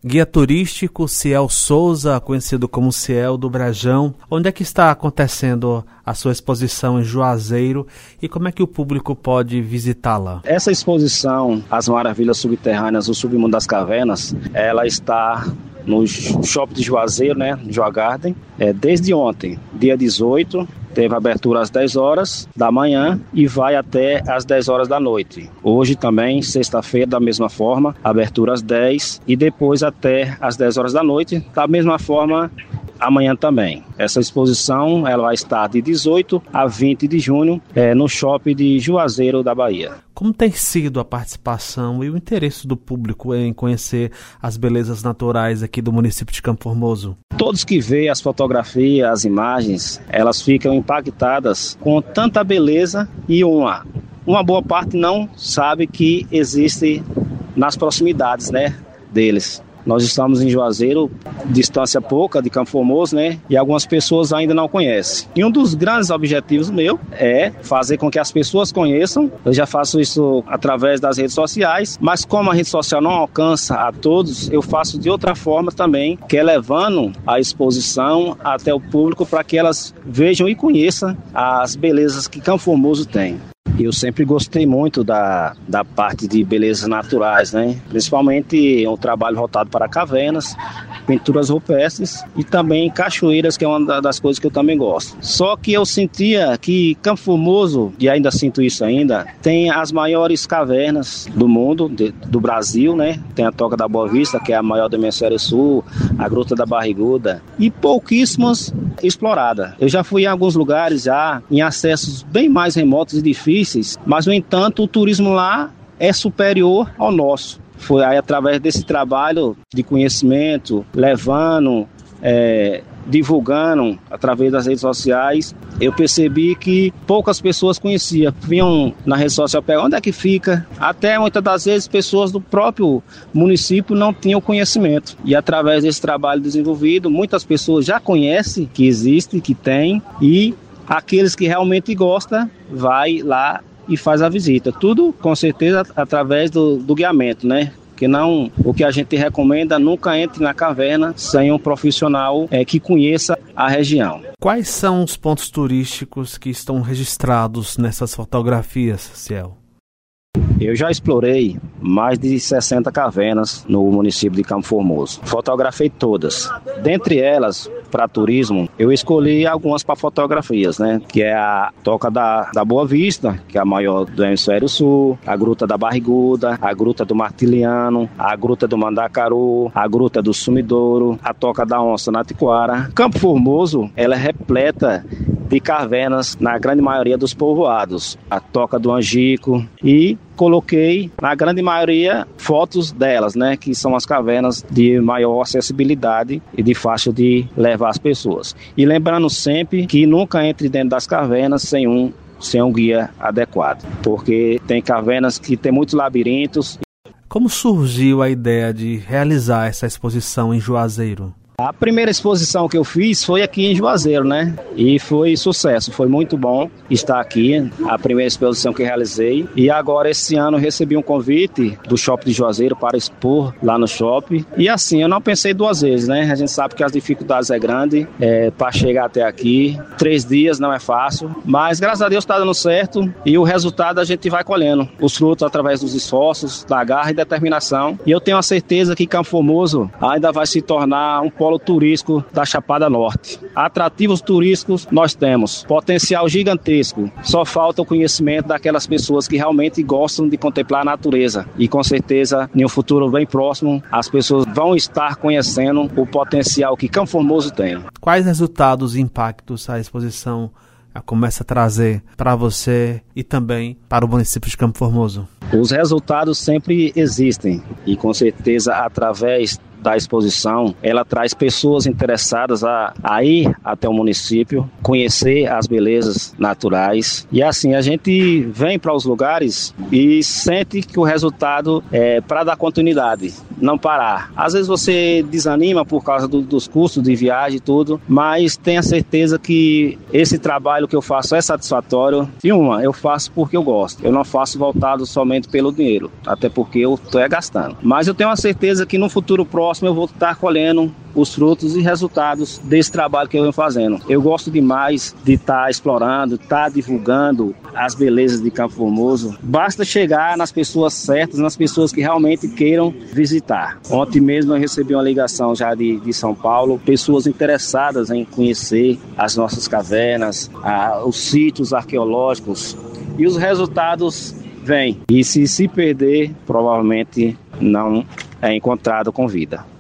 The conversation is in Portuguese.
Guia turístico Ciel Souza, conhecido como Ciel do Brejão. Onde é que está acontecendo a sua exposição em Juazeiro e como é que o público pode visitá-la? Essa exposição, As Maravilhas Subterrâneas, o Submundo das Cavernas, ela está no Shopping de Juazeiro, né, Joa Garden, desde ontem, dia 18, teve abertura às 10 horas da manhã e vai até às 10 horas da noite. Hoje também, sexta-feira, da mesma forma, abertura às 10 e depois até às 10 horas da noite, da mesma forma amanhã também. Essa exposição ela vai estar de 18 a 20 de junho no Shopping de Juazeiro da Bahia. Como tem sido a participação e o interesse do público em conhecer as belezas naturais aqui do município de Campo Formoso? Todos que veem as fotografias, as imagens, elas ficam impactadas com tanta beleza e uma boa parte não sabe que existe nas proximidades, né, deles. Nós estamos em Juazeiro, distância pouca de Campo Formoso, né? E algumas pessoas ainda não conhecem. E um dos grandes objetivos meu é fazer com que as pessoas conheçam. Eu já faço isso através das redes sociais, mas como a rede social não alcança a todos, eu faço de outra forma também, que é levando a exposição até o público para que elas vejam e conheçam as belezas que Campo Formoso tem. Eu sempre gostei muito da parte de belezas naturais, né? Principalmente um trabalho voltado para cavernas, pinturas rupestres e também cachoeiras, que é uma das coisas que eu também gosto. Só que eu sentia que Campo Formoso, e ainda sinto isso ainda, tem as maiores cavernas do mundo, do Brasil, né? Tem a Toca da Boa Vista, que é a maior do Hemisfério Sul, a Gruta da Barriguda, e pouquíssimas exploradas. Eu já fui em alguns lugares já em acessos bem mais remotos e difíceis, mas no entanto o turismo lá é superior ao nosso. Foi aí através desse trabalho de conhecimento, levando, divulgando através das redes sociais, eu percebi que poucas pessoas conheciam. Vinham na rede social pegar onde é que fica. Até muitas das vezes pessoas do próprio município não tinham conhecimento. E através desse trabalho desenvolvido, muitas pessoas já conhecem que existe, que tem, e aqueles que realmente gostam, vai lá e faz a visita. Tudo, com certeza, através do guiamento, né? Que não, o que a gente recomenda, nunca entre na caverna sem um profissional que conheça a região. Quais são os pontos turísticos que estão registrados nessas fotografias, Ciel? Eu já explorei mais de 60 cavernas no município de Campo Formoso. Fotografei todas. Dentre elas, para turismo, eu escolhi algumas para fotografias, né? Que é a Toca da Boa Vista, que é a maior do Hemisfério Sul, a Gruta da Barriguda, a Gruta do Martiliano, a Gruta do Mandacaru, a Gruta do Sumidouro, a Toca da Onça na Tiquara. Campo Formoso, ela é repleta de cavernas na grande maioria dos povoados. A Toca do Angico, e coloquei na grande maioria fotos delas, né, que são as cavernas de maior acessibilidade e de fácil de levar as pessoas. E lembrando sempre que nunca entre dentro das cavernas sem um guia adequado, porque tem cavernas que tem muitos labirintos. Como surgiu a ideia de realizar essa exposição em Juazeiro? A primeira exposição que eu fiz foi aqui em Juazeiro, né? E foi sucesso, foi muito bom estar aqui, a primeira exposição que realizei. E agora, esse ano, eu recebi um convite do Shopping de Juazeiro para expor lá no shopping. E assim, eu não pensei duas vezes, né? A gente sabe que as dificuldades é grande para chegar até aqui. 3 dias não é fácil, mas graças a Deus está dando certo e o resultado a gente vai colhendo. Os frutos através dos esforços, da garra e determinação. E eu tenho a certeza que Campo Formoso ainda vai se tornar um polo turístico da Chapada Norte. Atrativos turísticos nós temos, potencial gigantesco, só falta o conhecimento daquelas pessoas que realmente gostam de contemplar a natureza, e com certeza em um futuro bem próximo as pessoas vão estar conhecendo o potencial que Campo Formoso tem. Quais resultados e impactos a exposição começa a trazer para você e também para o município de Campo Formoso? Os resultados sempre existem e com certeza através da exposição, ela traz pessoas interessadas a ir até o município, conhecer as belezas naturais, e assim a gente vem para os lugares e sente que o resultado é para dar continuidade, não parar. Às vezes você desanima por causa dos custos de viagem e tudo, mas tenha certeza que esse trabalho que eu faço é satisfatório. E eu faço porque eu gosto, eu não faço voltado somente pelo dinheiro, até porque eu estou gastando. Mas eu tenho a certeza que no futuro próximo próximo eu vou estar colhendo os frutos e resultados desse trabalho que eu venho fazendo. Eu gosto demais de estar explorando, estar divulgando as belezas de Campo Formoso. Basta chegar nas pessoas certas, nas pessoas que realmente queiram visitar. Ontem mesmo eu recebi uma ligação já de São Paulo, pessoas interessadas em conhecer as nossas cavernas, os sítios arqueológicos, e os resultados vêm. E se perder, provavelmente não é encontrado com vida.